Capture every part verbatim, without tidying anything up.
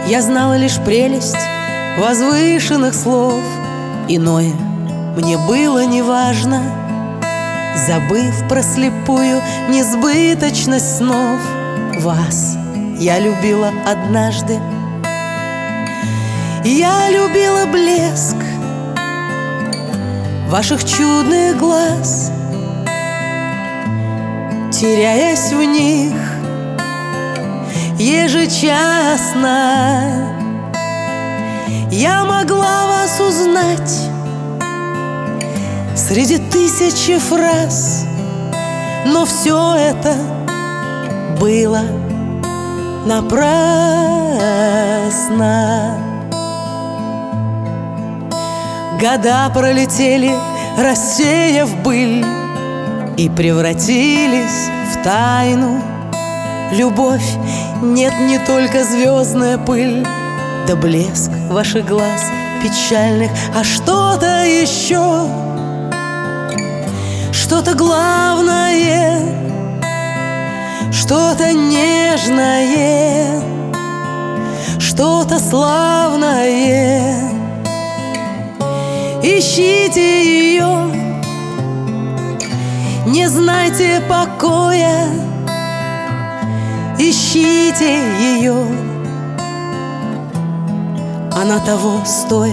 Я знала лишь прелесть возвышенных слов, иное мне было неважно. Забыв про слепую несбыточность снов, вас я любила однажды. Я любила блеск ваших чудных глаз, теряясь в них ежечасно. Я могла вас узнать среди тысячи фраз, но все это было напрасно. Года пролетели, рассеяв быль, и превратились в тайну. Любовь нет не только звездная пыль, да блеск ваших глаз печальных, а что-то еще, что-то главное, что-то нежное, что-то славное. Ищите ее, не знайте покоя, ищите ее, она того стоит.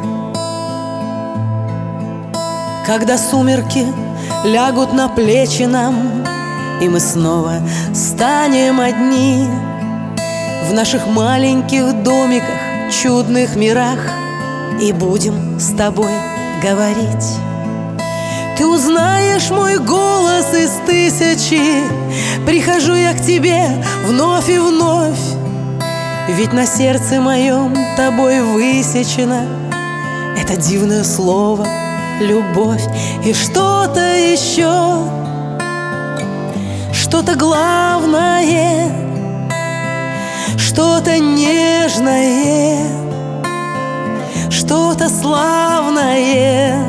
Когда сумерки лягут на плечи нам, и мы снова станем одни в наших маленьких домиках, чудных мирах, и будем с тобой говорить. Ты узнаешь мой голос из тысячи, прихожу я к тебе вновь и вновь, ведь на сердце моем тобой высечено это дивное слово любовь. И что-то еще, что-то главное, что-то нежное, что-то славное.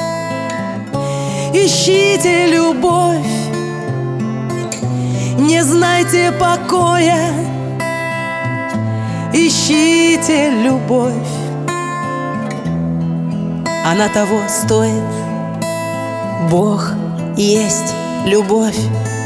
Ищите любовь, не знайте покоя, ищите любовь, она того стоит. Бог есть любовь.